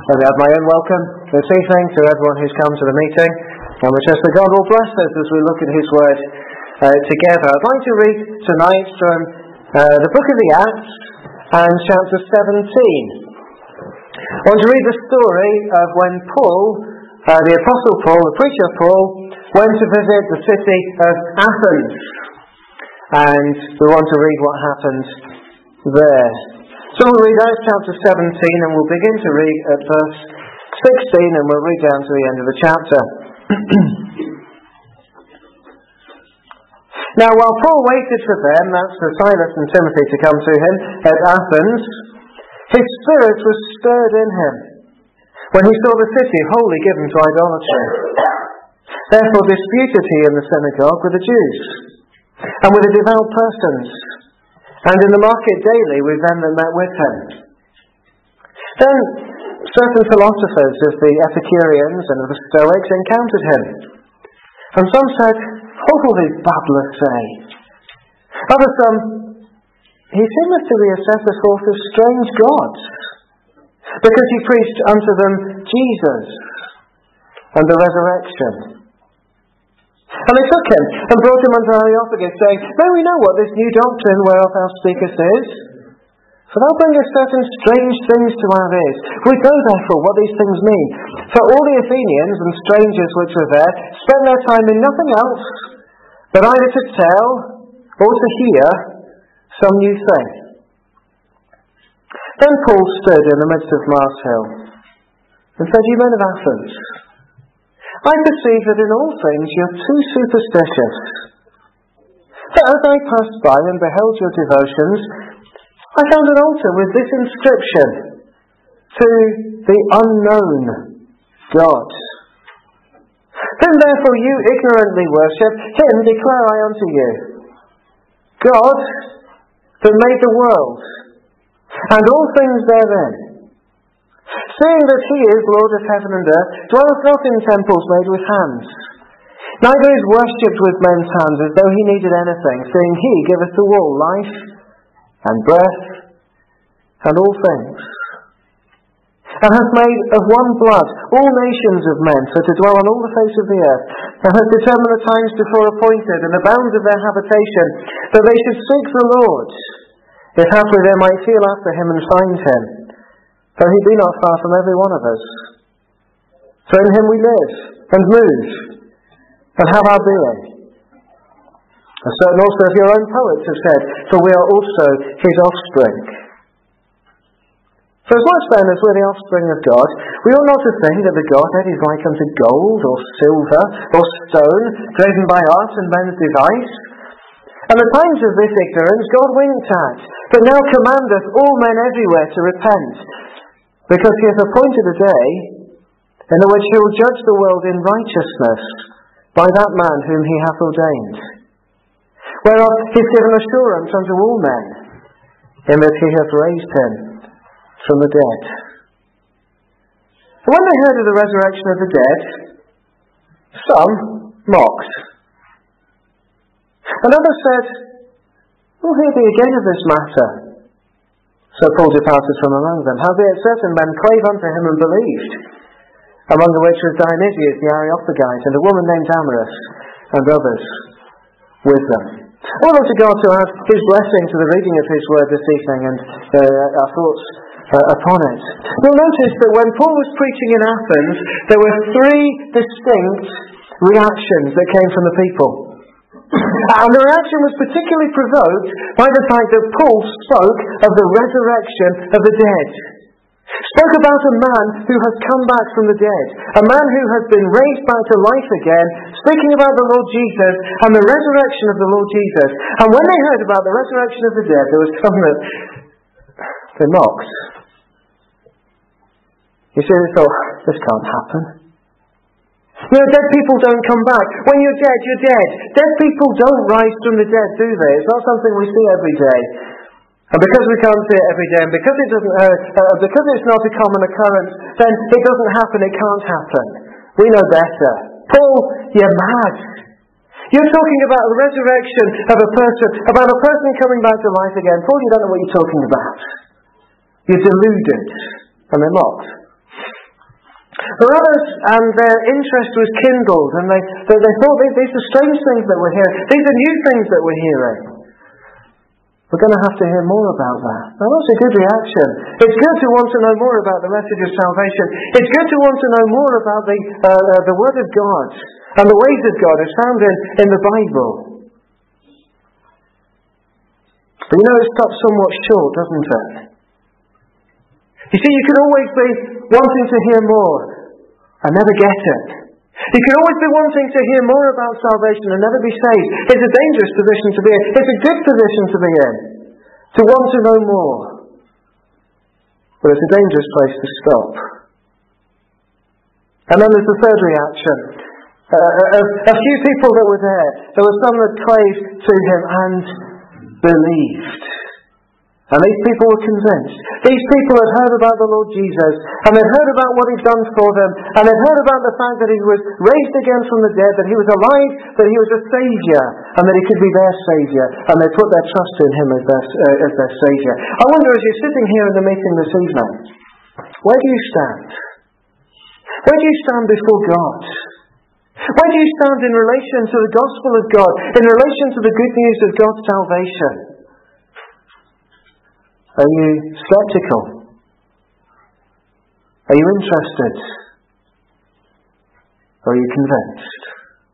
Let me add my own welcome this evening to everyone who's come to the meeting, and we trust that God will bless us as we look at His Word together. I'd like to read tonight from the book of the Acts and chapter 17. I want to read the story of when Paul, the Apostle Paul, the preacher Paul, went to visit the city of Athens, and we want to read what happened there. So we'll read Acts chapter 17, and we'll begin to read at verse 16, and we'll read down to the end of the chapter. Now, while Paul waited for them, that's for Silas and Timothy to come to him at Athens, his spirit was stirred in him when he saw the city wholly given to idolatry. Therefore disputed he in the synagogue with the Jews, and with the devout persons, and in the market daily with them that met with him. Then certain philosophers of the Epicureans and of the Stoics encountered him. And some said, "What will these babblers say?" Others, "He seemeth to be a setter forth of strange gods, because he preached unto them Jesus and the resurrection." And they took him and brought him unto Areopagus, saying, "May we know what this new doctrine whereof thou speakest is? For thou bringest certain strange things to our ears. We know therefore what these things mean. For all the Athenians and strangers which were there spent their time in nothing else, but either to tell or to hear some new thing." Then Paul stood in the midst of Mars Hill and said, "Ye men of Athens, I perceive that in all things you are too superstitious. For as I passed by and beheld your devotions, I found an altar with this inscription, To the Unknown God. Whom therefore you ignorantly worship, him declare I unto you, God that made the world, and all things therein, seeing that he is Lord of heaven and earth, dwelleth not in temples made with hands, neither is worshipped with men's hands as though he needed anything, seeing he giveth to all life and breath and all things, and hath made of one blood all nations of men for to dwell on all the face of the earth, and hath determined the times before appointed and the bounds of their habitation, that they should seek the Lord, if haply they might feel after him and find him, though he be not far from every one of us. For in him we live and move and have our being. As certain also of your own poets have said, for we are also his offspring. For as much then as we're the offspring of God, we ought not to think that the Godhead is like unto gold or silver or stone, graven by art and men's device. And the times of this ignorance God winked at, but now commandeth all men everywhere to repent, because he hath appointed a day in the which he will judge the world in righteousness by that man whom he hath ordained. Whereof he hath given assurance unto all men, in that he hath raised him from the dead. And when they heard of the resurrection of the dead, some mocked. And others said, "We'll hear thee again of this matter." So Paul departed from among them. Howbeit certain men clave unto him and believed, among the which was Dionysius the Areopagite, and a woman named Damaris, and others with them. I want to God to add his blessing to the reading of his word this evening and our thoughts upon it. You'll notice that when Paul was preaching in Athens, there were three distinct reactions that came from the people. And the reaction was particularly provoked by the fact that Paul spoke of the resurrection of the dead. Spoke about a man who has come back from the dead. A man who has been raised back to life again, speaking about the Lord Jesus and the resurrection of the Lord Jesus. And when they heard about the resurrection of the dead, there was something that they mocked. You see, they thought, this can't happen. You know, dead people don't come back. When you're dead, you're dead. Dead people don't rise from the dead, do they? It's not something we see every day. And because we can't see it every day, and because because it's not a common occurrence, then it doesn't happen, it can't happen. We know better. Paul, you're mad. You're talking about the resurrection of a person, about a person coming back to life again. Paul, you don't know what you're talking about. You're deluded. And they mocked. For others, their interest was kindled, and they thought, these are strange things that we're hearing. These are new things that we're hearing. We're going to have to hear more about that. Now, that's a good reaction. It's good to want to know more about the message of salvation. It's good to want to know more about the Word of God and the ways of God as found in the Bible. But it stops somewhat short, doesn't it? You see, you can always be wanting to hear more and never get it. You can always be wanting to hear more about salvation and never be saved. It's a dangerous position to be in. It's a good position to be in, to want to know more. But it's a dangerous place to stop. And then there's the third reaction. A few people that were there were some that clave to him and believed. And these people were convinced. These people had heard about the Lord Jesus, and they'd heard about what he'd done for them, and they'd heard about the fact that he was raised again from the dead, that he was alive, that he was a Saviour, and that he could be their Saviour, and they put their trust in him as their Saviour. I wonder, as you're sitting here in the meeting this evening, where do you stand? Where do you stand before God? Where do you stand in relation to the gospel of God, in relation to the good news of God's salvation? Are you sceptical? Are you interested? Or are you convinced?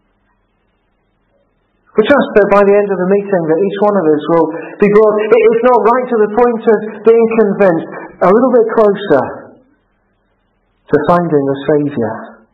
We trust that by the end of the meeting that each one of us will be brought, if not right to the point of being convinced, a little bit closer to finding the Saviour.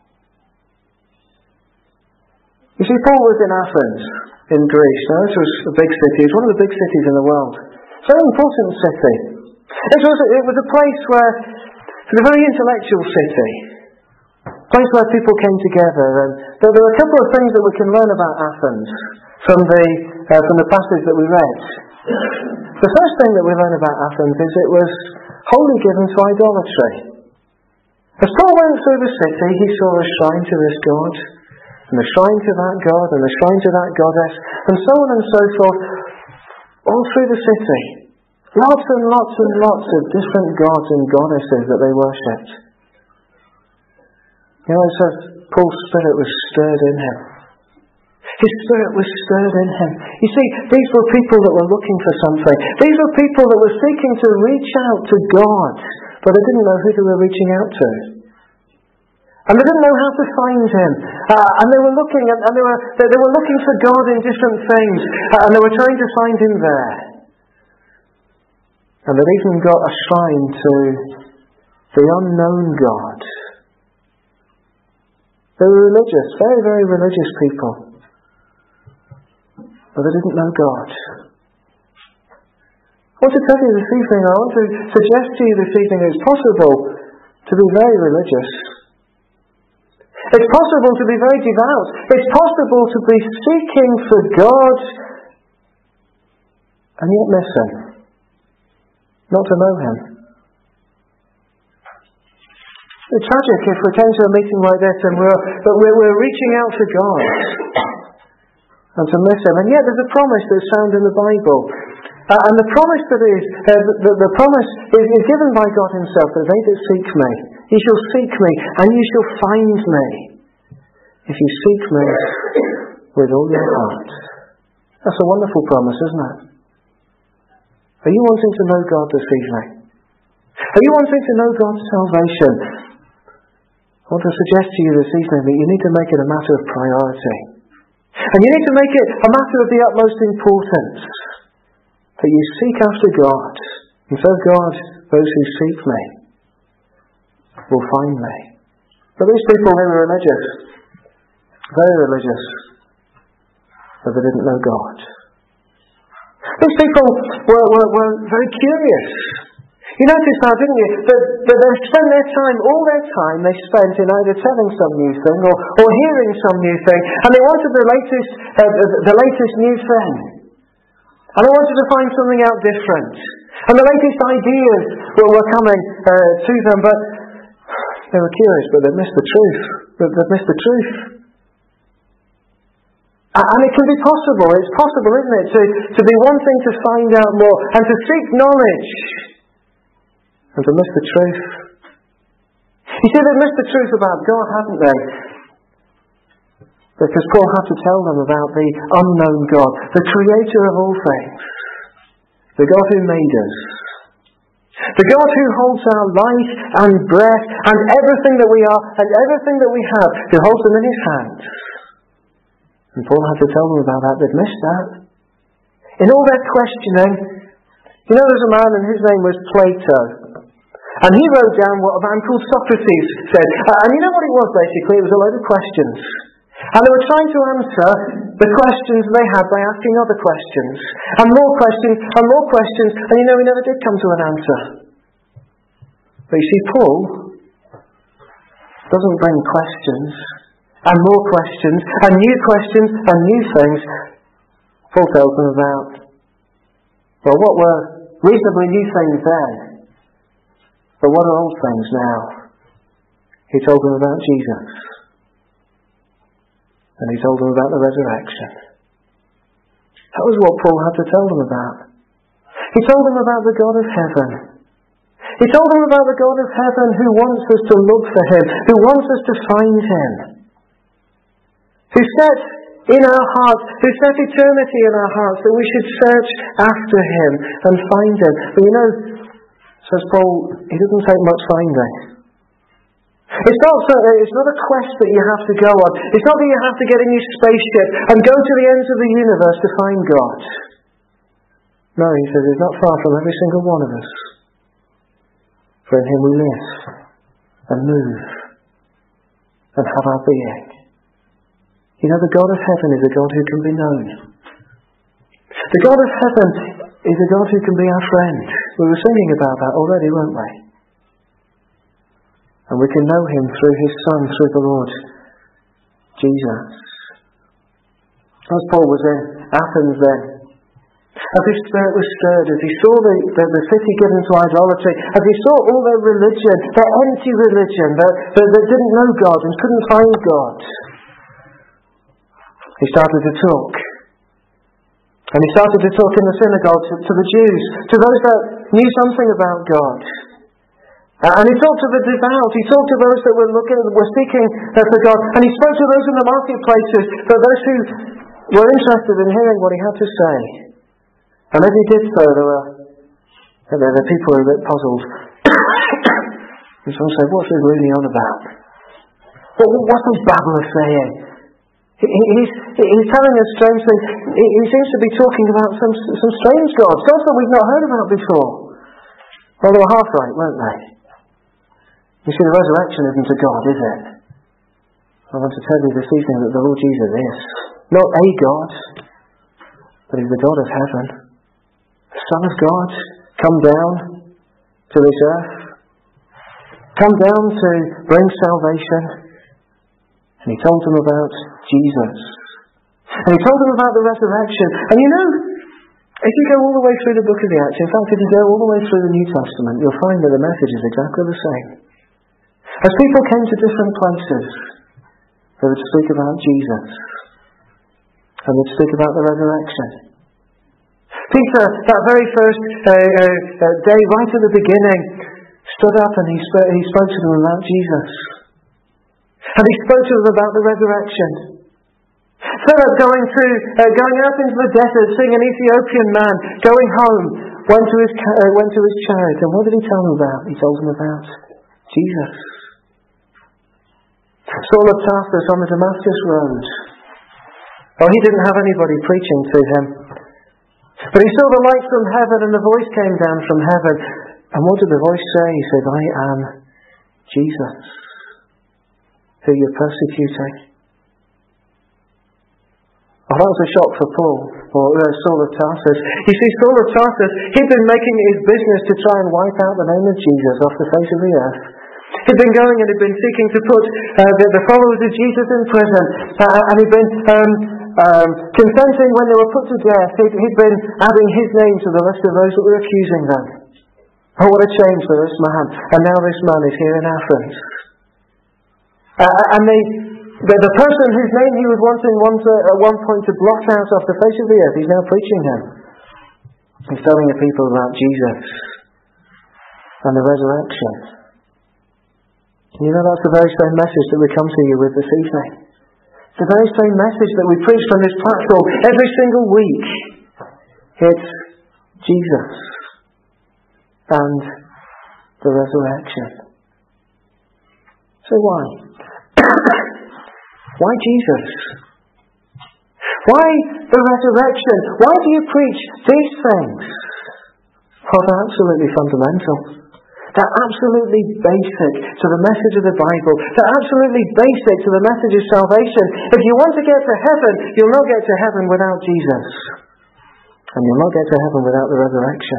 You see, Paul was in Athens, in Greece. Now, this was a big city. It's one of the big cities in the world. Very important city. It was a place where, it was a very intellectual city. A place where people came together. And there were a couple of things that we can learn about Athens from the passage that we read. The first thing that we learn about Athens is it was wholly given to idolatry. As Paul went through the city, he saw a shrine to this god, and a shrine to that god, and a shrine to that goddess, and so on and so forth. All through the city. Lots and lots and lots of different gods and goddesses that they worshipped. It says Paul's spirit was stirred in him. His spirit was stirred in him. You see, these were people that were looking for something. These were people that were seeking to reach out to God, but they didn't know who they were reaching out to. And they didn't know how to find him. And they were looking, and they were looking for God in different things, and they were trying to find him there. And they'd even got a shrine to the unknown God. They were religious, very, very religious people. But they didn't know God. I want to tell you this evening, I want to suggest to you this evening it's possible to be very religious. It's possible to be very devout. It's possible to be seeking for God and yet miss him. Not to know him. It's tragic if we came to a meeting like this and we're reaching out for God and to miss him. And yet there's a promise that's found in the Bible. And the promise the promise is given by God himself, that they that seek me, you shall seek me and you shall find me if you seek me with all your heart. That's a wonderful promise, isn't it? Are you wanting to know God this evening? Are you wanting to know God's salvation? I want to suggest to you this evening that you need to make it a matter of priority. And you need to make it a matter of the utmost importance. That you seek after God. And so God, those who seek me, will find me. But these people, they were religious. Very religious. But they didn't know God. These people were very curious. You noticed that, didn't you? That they spent all their time they spent in either telling some new thing or hearing some new thing, and they wanted the latest new thing. And they wanted to find something out different. And the latest ideas were coming to them, but they were curious, but they missed the truth. They missed the truth. And it can be possible, it's possible, isn't it, to be wanting to find out more and to seek knowledge and to miss the truth. You see, they've missed the truth about God, haven't they? Because Paul had to tell them about the unknown God, the creator of all things, the God who made us, the God who holds our life and breath and everything that we are and everything that we have, who holds them in his hands. And Paul had to tell them about that. They'd missed that. In all their questioning, you know, there's a man and his name was Plato. And he wrote down what a man called Socrates said. And you know what it was basically? It was a load of questions. And they were trying to answer the questions they had by asking other questions. And more questions, and more questions. And you know, he never did come to an answer. But you see, Paul doesn't bring questions, and more questions, and new things. Paul tells them about, well, what were reasonably new things then? But what are old things now? He told them about Jesus. And he told them about the resurrection. That was what Paul had to tell them about. He told them about the God of heaven. He told them about the God of heaven who wants us to look for him, who wants us to find him, who set in our hearts, who set eternity in our hearts, that we should search after him and find him. But you know, says Paul, it doesn't take much finding. It's not a quest that you have to go on. It's not that you have to get in your spaceship and go to the ends of the universe to find God. No, he says, it's not far from every single one of us. For in him we live and move and have our being. You know, the God of heaven is a God who can be known. The God of heaven is a God who can be our friend. We were singing about that already, weren't we? And we can know him through his Son, through the Lord Jesus. As Paul was in Athens then, as his spirit was stirred, as he saw the city given to idolatry, as he saw all their religion, their empty religion, that didn't know God and couldn't find God, he started to talk. And he started to talk in the synagogue to the Jews, to those that knew something about God. And he talked to the devout, he talked to those that were seeking for God, and he spoke to those in the marketplaces, for those who were interested in hearing what he had to say. And as he did so, the people were a bit puzzled. And someone said, what's he really on about? What's this babbler saying? He's telling us strange things. He seems to be talking about some strange gods that we've not heard about before. Well, they were half right, weren't they? You see, the resurrection isn't a God, is it? I want to tell you this evening that the Lord Jesus is not a God, but he's the God of heaven, the Son of God, come down to this earth, come down to bring salvation. And he told them about Jesus. And he told them about the resurrection. And you know, if you go all the way through the book of the Acts, in fact, if you go all the way through the New Testament, you'll find that the message is exactly the same. As people came to different places, they would speak about Jesus. And they'd speak about the resurrection. Peter, that very first day, right at the beginning, stood up and he spoke to them about Jesus. And he spoke to them about the resurrection. Philip going out into the desert, seeing an Ethiopian man going home, went to his chariot, and what did he tell them about? He told them about Jesus. Saul of Tarsus on the Damascus road. Oh, he didn't have anybody preaching to him, but he saw the light from heaven, and the voice came down from heaven. And what did the voice say? He said, I am Jesus, who you're persecuting. Oh, that was a shock for Paul, or Saul of Tarsus. You see, Saul of Tarsus, he'd been making it his business to try and wipe out the name of Jesus off the face of the earth. He'd been going and he'd been seeking to put the followers of Jesus in prison. And he'd been consenting when they were put to death. He'd been adding his name to the list of those that were accusing them. Oh, what a change for this man. And now this man is here in Athens. And the person whose name he was wanting at one point to blot out off the face of the earth, he's now preaching him. He's telling the people about Jesus and the resurrection. And you know, that's the very same message that we come to you with this evening. It's the very same message that we preach from this platform every single week. It's Jesus and the resurrection. So why? Why Jesus? Why the resurrection? Why do you preach these things? Well, they're absolutely fundamental. They're absolutely basic to the message of the Bible. They're absolutely basic to the message of salvation. If you want to get to heaven, you'll not get to heaven without Jesus. And you'll not get to heaven without the resurrection.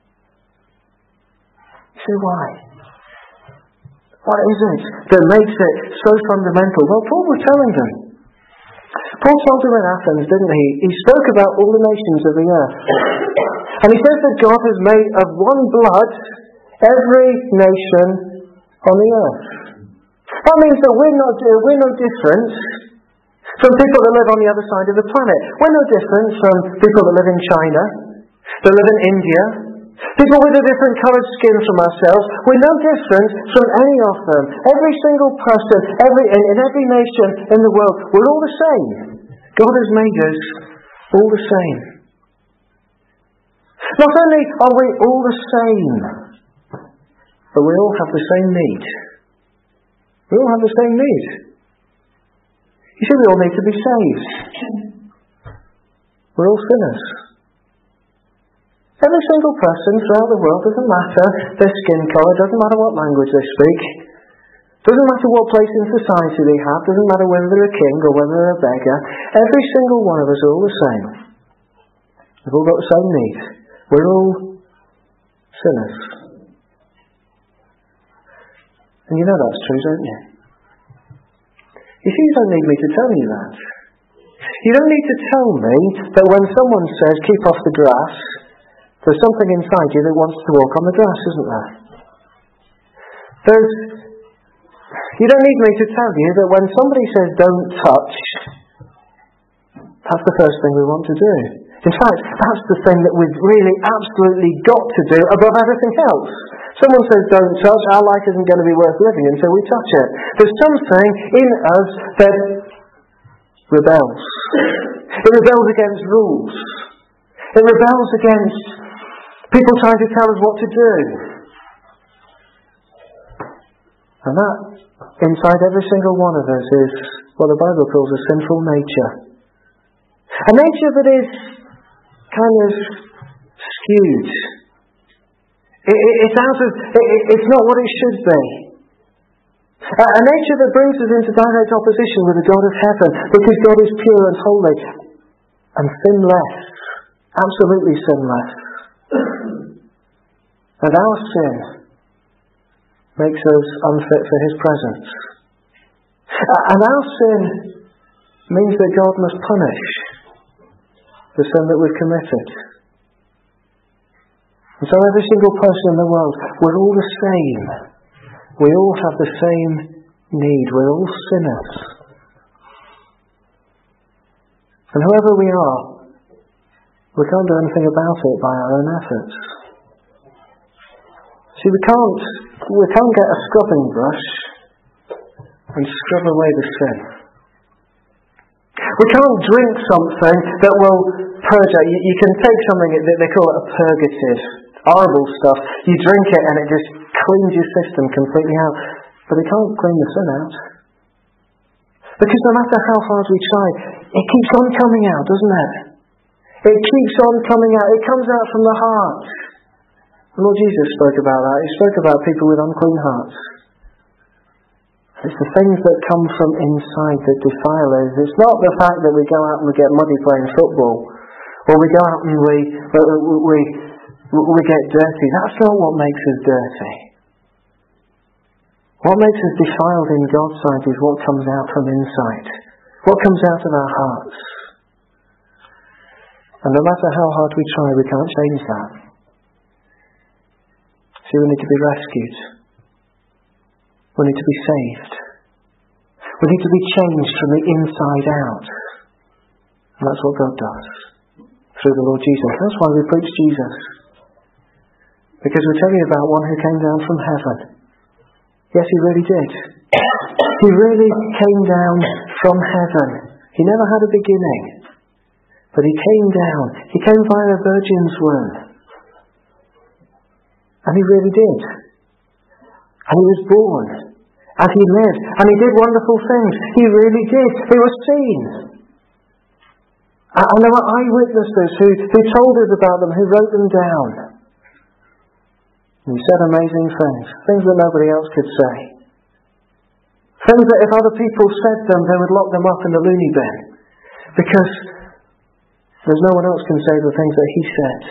So why? What is it that makes it so fundamental? Well, Paul was telling them. Paul told them in Athens, didn't he? He spoke about all the nations of the earth. And he says that God has made of one blood every nation on the earth. That means that we're no different from people that live on the other side of the planet. We're no different from people that live in China, that live in India, people with a different coloured skin from ourselves. We're no different from any of them. Every single person, in every nation in the world, we're all the same. God has made us all the same. Not only are we all the same, but we all have the same need. We all have the same need. You see, we all need to be saved. We're all sinners. Every single person throughout the world, doesn't matter their skin colour, doesn't matter what language they speak, doesn't matter what place in society they have, doesn't matter whether they're a king or whether they're a beggar, every single one of us are all the same. We've all got the same need. We're all sinners. And you know that's true, don't you? You see, you don't need me to tell you that. You don't need to tell me that when someone says, keep off the grass, there's something inside you that wants to walk on the grass, isn't there? You don't need me to tell you that when somebody says, don't touch, that's the first thing we want to do. In fact, that's the thing that we've really absolutely got to do above everything else. Someone says, don't touch, our life isn't going to be worth living until we touch it. There's something in us that rebels. It rebels against rules. It rebels against people trying to tell us what to do. And that, inside every single one of us, is what the Bible calls a sinful nature. A nature that is kind of skewed. It's not what it should be. A nature that brings us into direct opposition with the God of heaven, because God is pure and holy and sinless, absolutely sinless. And our sin makes us unfit for His presence. And our sin means that God must punish the sin that we've committed. And so every single person in the world, we're all the same. We all have the same need. We're all sinners. And whoever we are, we can't do anything about it by our own efforts. See, we can't get a scrubbing brush and scrub away the sin. We can't drink something that will purge out. You can take something that they call it a purgative, horrible stuff. You drink it and it just cleans your system completely out. But it can't clean the sin out. Because no matter how hard we try, it keeps on coming out, doesn't it? It keeps on coming out. It comes out from the heart. The Lord Jesus spoke about that. He spoke about people with unclean hearts. It's the things that come from inside that defile us. It's not the fact that we go out and we get muddy playing football, or we go out and we get dirty. That's not what makes us dirty. What makes us defiled in God's sight is what comes out from inside. What comes out of our hearts. And no matter how hard we try, we can't change that. See, we need to be rescued. We need to be saved. We need to be changed from the inside out. And that's what God does through the Lord Jesus. That's why we preach Jesus. Because we're telling you about one who came down from heaven. Yes, He really did. He really came down from heaven. He never had a beginning. But he came down. He came via a virgin's womb. And he really did. And he was born. And he lived. And he did wonderful things. He really did. He was seen. And there were eyewitnesses who told us about them, who wrote them down. And he said amazing things. Things that nobody else could say. Things that if other people said them, they would lock them up in the loony bin. Because there's no one else can say the things that he said.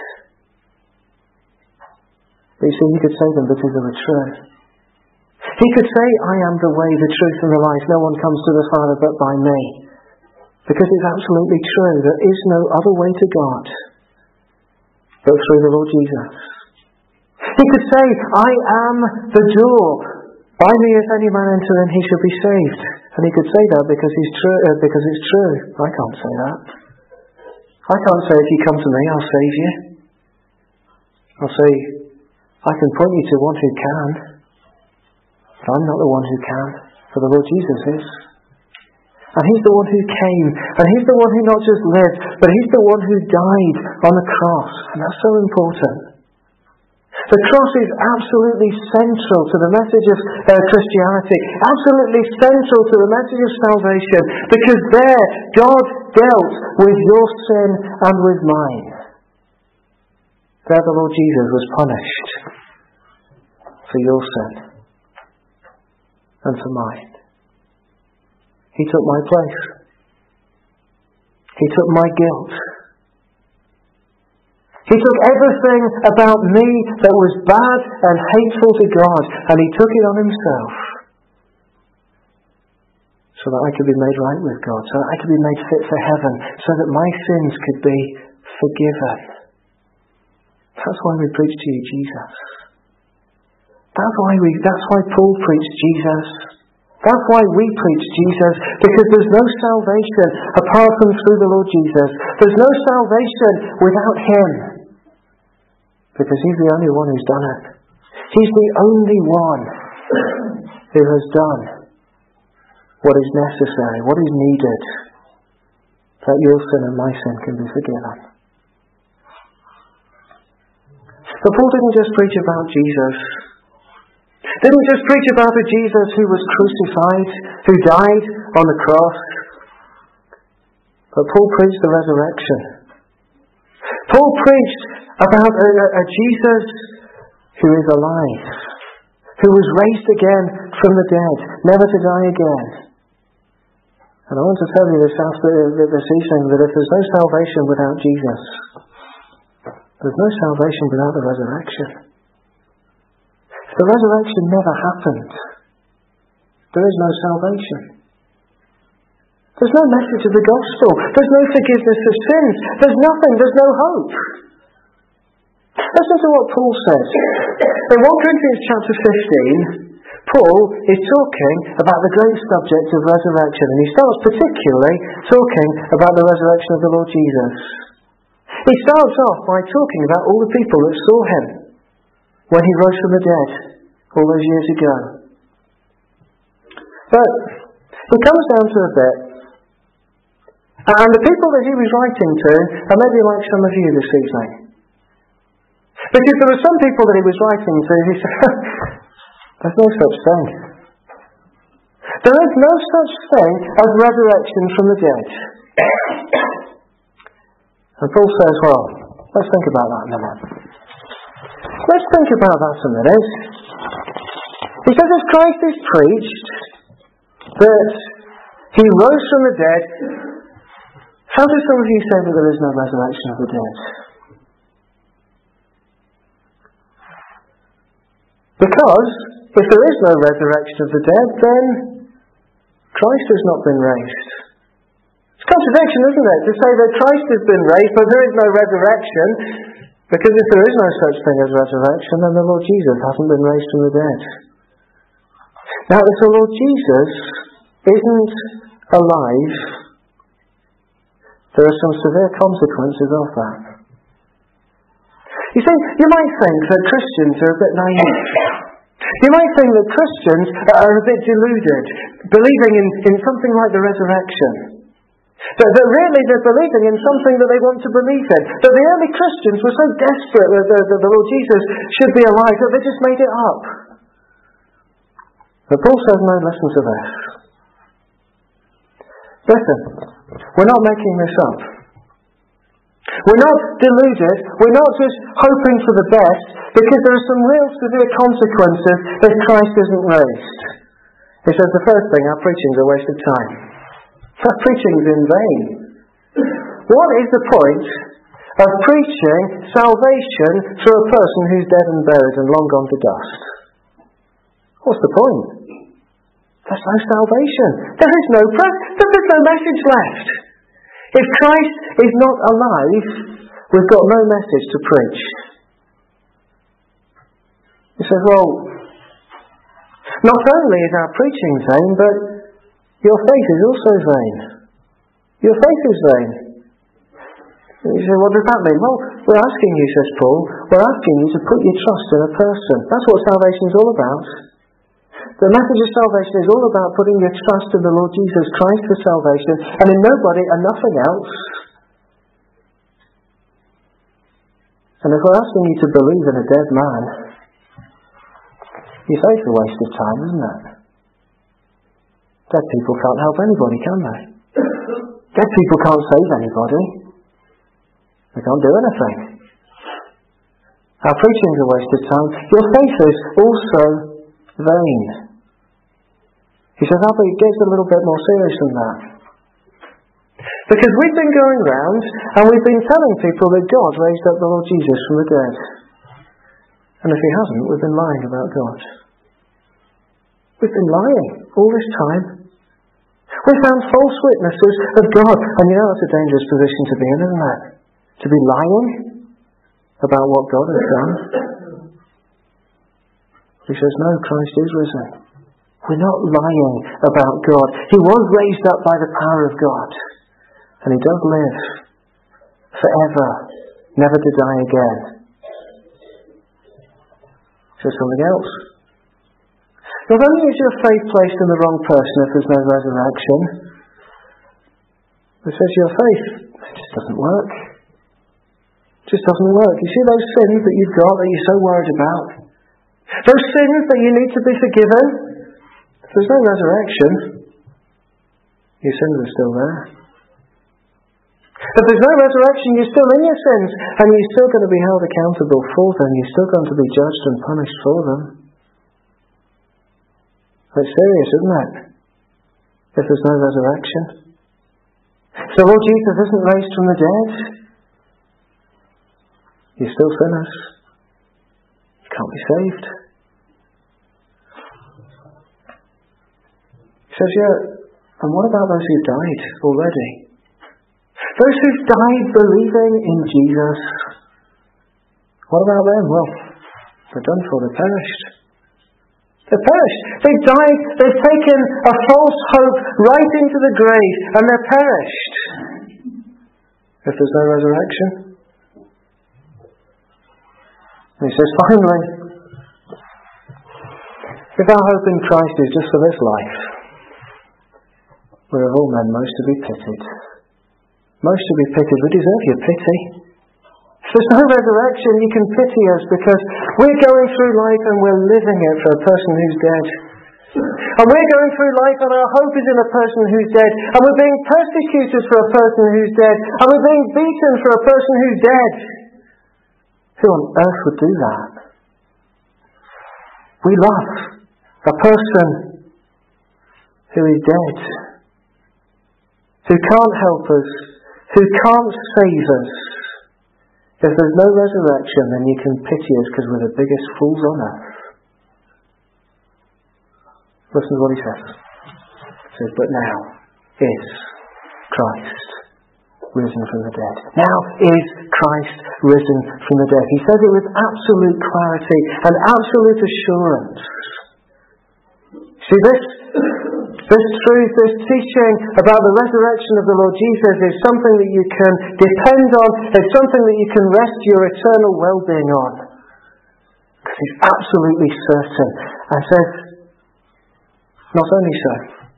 But you see, he could say them because they were true. He could say, I am the way, the truth and the life. No one comes to the Father but by me. Because it's absolutely true. There is no other way to God but through the Lord Jesus. He could say, I am the door. By me if any man enter in, he shall be saved. And he could say that because it's true. I can't say that. I can't say, if you come to me, I'll save you. I'll say, I can point you to one who can. But I'm not the one who can, for the Lord Jesus is. And he's the one who came, and he's the one who not just lived, but he's the one who died on the cross. And that's so important. The cross is absolutely central to the message of Christianity, absolutely central to the message of salvation, because there God dealt with your sin and with mine. There the Lord Jesus was punished for your sin and for mine. He took my place. He took my guilt. He took everything about me that was bad and hateful to God, and he took it on himself so that I could be made right with God, so that I could be made fit for heaven, so that my sins could be forgiven. That's why we preach to you Jesus. That's why Paul preached Jesus. That's why we preach Jesus, because there's no salvation apart from through the Lord Jesus. There's no salvation without him, because he's the only one who's done it. He's the only one who has done what is necessary, what is needed, that your sin and my sin can be forgiven. But Paul didn't just preach about Jesus. Didn't just preach about a Jesus who was crucified, who died on the cross. But Paul preached the resurrection. Paul preached about a Jesus who is alive, who was raised again from the dead, never to die again. And I want to tell you this evening, that if there's no salvation without Jesus, there's no salvation without the resurrection. If the resurrection never happened, there is no salvation. There's no message of the gospel. There's no forgiveness of sins. There's nothing. There's no hope. Listen to what Paul says. In 1 Corinthians chapter 15, Paul is talking about the great subject of resurrection, and he starts particularly talking about the resurrection of the Lord Jesus. He starts off by talking about all the people that saw him when he rose from the dead all those years ago. But he comes down to a bit, and the people that he was writing to are maybe like some of you this evening. Because there were some people that he was writing to, he said, there's no such thing. There is no such thing as resurrection from the dead. And Paul says, well, let's think about that a minute. Let's think about that a minute. He says, as Christ is preached, that he rose from the dead, how do some of you say that there is no resurrection of the dead? Because if there is no resurrection of the dead, then Christ has not been raised. It's a contradiction, isn't it, to say that Christ has been raised, but there is no resurrection, because if there is no such thing as resurrection, then the Lord Jesus hasn't been raised from the dead. Now, if the Lord Jesus isn't alive, there are some severe consequences of that. You see, you might think that Christians are a bit naive. You might think that Christians are a bit deluded, believing in something like the resurrection. That really they're believing in something that they want to believe in. That the early Christians were so desperate that the Lord Jesus should be alive that they just made it up. But Paul says no, listen to this. Listen, we're not making this up. We're not deluded. We're not just hoping for the best, because there are some real severe consequences if Christ isn't raised. He says the first thing, our preaching is a waste of time. Our preaching is in vain. What is the point of preaching salvation through a person who's dead and buried and long gone to dust? What's the point? There's no salvation. There is no message left. If Christ is not alive, we've got no message to preach. He says, well, not only is our preaching vain, but your faith is also vain. Your faith is vain. You say, what does that mean? Well, we're asking you, says Paul, we're asking you to put your trust in a person. That's what salvation is all about. The message of salvation is all about putting your trust in the Lord Jesus Christ for salvation, and in nobody and nothing else. And if we're asking you to believe in a dead man, your faith's a waste of time, isn't it? Dead people can't help anybody, can they? Dead people can't save anybody. They can't do anything. Our preaching's a waste of time. Your faith is also vain. He says, but it gets a little bit more serious than that. Because we've been going round and we've been telling people that God raised up the Lord Jesus from the dead. And if he hasn't, we've been lying about God. We've been lying all this time. We found false witnesses of God. And you know that's a dangerous position to be in, isn't it? To be lying about what God has done. He says, no, Christ is risen. We're not lying about God. He was raised up by the power of God. And he does live forever, never to die again. Says something else. Not only is your faith placed in the wrong person if there's no resurrection, it says your faith just doesn't work. It just doesn't work. You see those sins that you've got that you're so worried about? Those sins that you need to be forgiven? If there's no resurrection, your sins are still there. If there's no resurrection, you're still in your sins, and you're still going to be held accountable for them. You're still going to be judged and punished for them. It's serious, isn't it? If there's no resurrection. So Lord Jesus isn't raised from the dead. You're still sinners. You can't be saved. He says, yeah, and what about those who've died already? Those who've died believing in Jesus, what about them? Well, they're done for, they're perished. They're perished. They've died, they've taken a false hope right into the grave, and they're perished. If there's no resurrection. And he says, finally, if our hope in Christ is just for this life, we're of all men most to be pitied. Most to be pitied. We deserve your pity. If there's no resurrection, you can pity us because we're going through life and we're living it for a person who's dead. And we're going through life and our hope is in a person who's dead. And we're being persecuted for a person who's dead. And we're being beaten for a person who's dead. Who on earth would do that? We love a person who is dead. Who can't help us. Who can't save us. If there's no resurrection, then you can pity us because we're the biggest fools on earth. Listen to what he says. He says, but now is Christ risen from the dead. Now is Christ risen from the dead. He says it with absolute clarity and absolute assurance. See, this truth, this teaching about the resurrection of the Lord Jesus is something that you can depend on. It's something that you can rest your eternal well-being on. Because he's absolutely certain and says, not only so,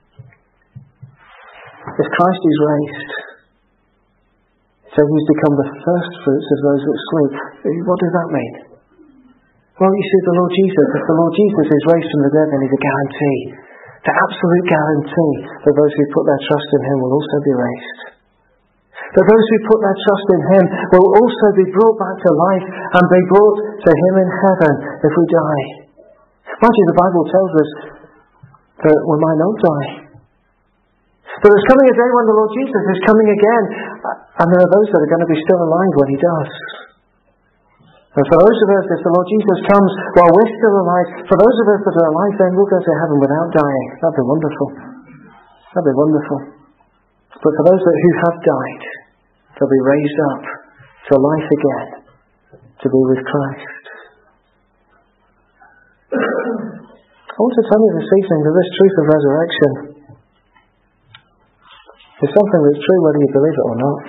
if Christ is raised, so he's become the first fruits of those that sleep. What does that mean? Well, you see, the Lord Jesus, if the Lord Jesus is raised from the dead, then he's a guarantee, the absolute guarantee that those who put their trust in him will also be raised. That those who put their trust in him will also be brought back to life and be brought to him in heaven if we die. Mind you, the Bible tells us that we might not die. But there's coming a day when the Lord Jesus is coming again, and there are those that are going to be still alive when he does. And for those of us, if the Lord Jesus comes while we're still alive, for those of us that are alive then, we'll go to heaven without dying. That'd be wonderful. That'd be wonderful. But for those who have died, they'll be raised up to life again, to be with Christ. I want to tell you this evening that this truth of resurrection is something that's true whether you believe it or not.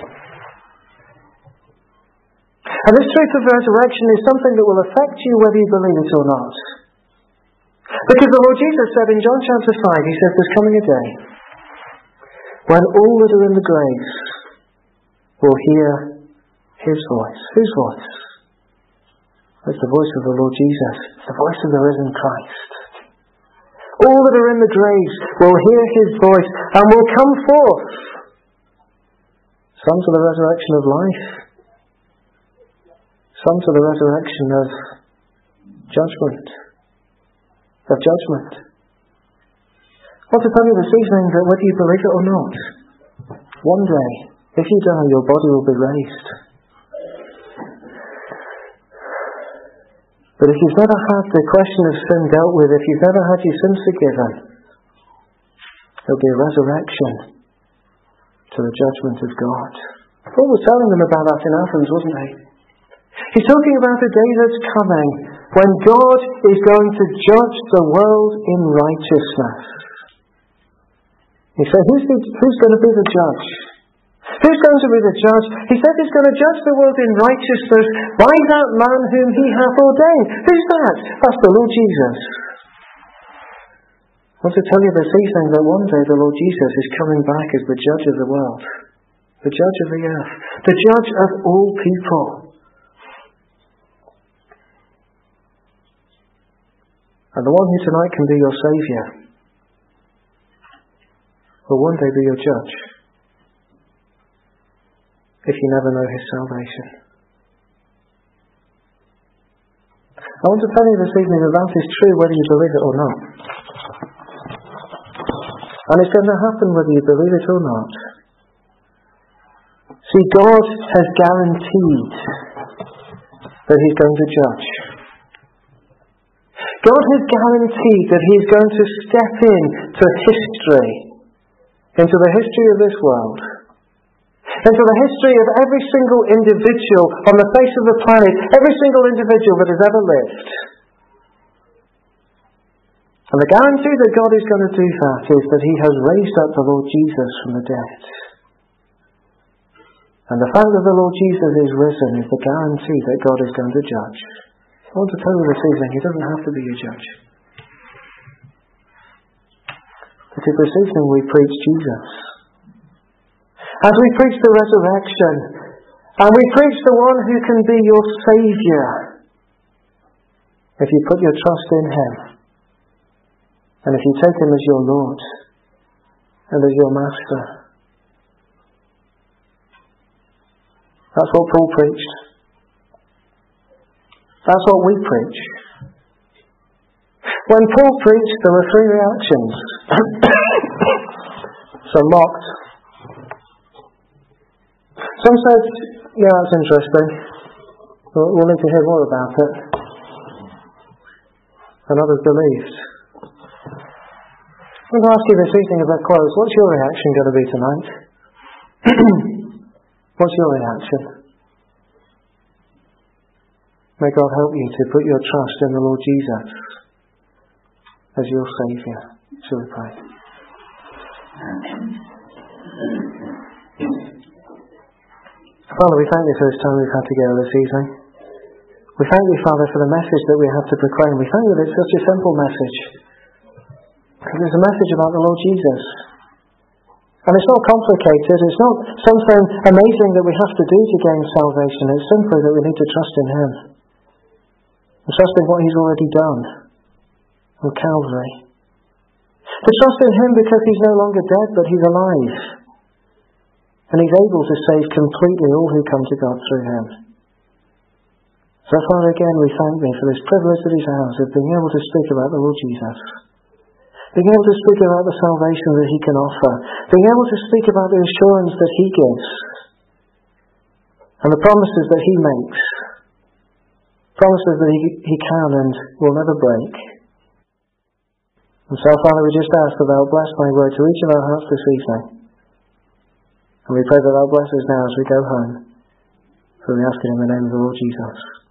And this truth of resurrection is something that will affect you whether you believe it or not. Because the Lord Jesus said in John chapter 5, he says, there's coming a day when all that are in the graves will hear his voice. Whose voice? It's the voice of the Lord Jesus. It's the voice of the risen Christ. All that are in the graves will hear his voice and will come forth. Some to the resurrection of life, some to the resurrection of judgment. I want to tell you this evening that whether you believe it or not, one day, if you die, your body will be raised. But if you've never had the question of sin dealt with, if you've never had your sins forgiven, there'll be a resurrection to the judgment of God. Paul was telling them about that in Athens, wasn't he? He's talking about a day that's coming when God is going to judge the world in righteousness. He said, who's going to be the judge? Who's going to be the judge? He said he's going to judge the world in righteousness by that man whom he hath ordained. Who's that? That's the Lord Jesus. I want to tell you this evening that one day the Lord Jesus is coming back as the judge of the world, the judge of the earth, the judge of all people. And the one who tonight can be your Saviour will one day be your judge if you never know his salvation. I want to tell you this evening that that is true whether you believe it or not. And it's going to happen whether you believe it or not. See, God has guaranteed that he's going to judge. God has guaranteed that he is going to step into history, into the history of this world, into the history of every single individual on the face of the planet, every single individual that has ever lived. And the guarantee that God is going to do that is that he has raised up the Lord Jesus from the dead. And the fact that the Lord Jesus is risen is the guarantee that God is going to judge. I want to tell you this evening, he doesn't have to be your judge. Because this evening we preach Jesus. As we preach the resurrection, and we preach the one who can be your Saviour, if you put your trust in him, and if you take him as your Lord, and as your Master. That's what Paul preached. That's what we preach. When Paul preached, there were three reactions. Some mocked. Some said, yeah, that's interesting. We'll need to hear more about it. And others believed. I'm going to ask you this evening as I close, what's your reaction going to be tonight? What's your reaction? May God help you to put your trust in the Lord Jesus as your Saviour. Shall we pray? Father, we thank you for this time we've had together this evening. We thank you, Father, for the message that we have to proclaim. We thank you that it's such a simple message. Because it's a message about the Lord Jesus. And it's not complicated. It's not something amazing that we have to do to gain salvation. It's simply that we need to trust in Him. And trust in what He's already done on Calvary. To trust in Him because He's no longer dead, but He's alive. And He's able to save completely all who come to God through Him. So, Father, again, we thank Thee for this privilege that He's ours of being able to speak about the Lord Jesus. Being able to speak about the salvation that He can offer. Being able to speak about the assurance that He gives. And the promises that He makes. Promises that He can and will never break. And so, Father, we just ask that Thou bless Thy word to each of our hearts this evening. And we pray that Thou bless us now as we go home. For we ask it in the name of the Lord Jesus.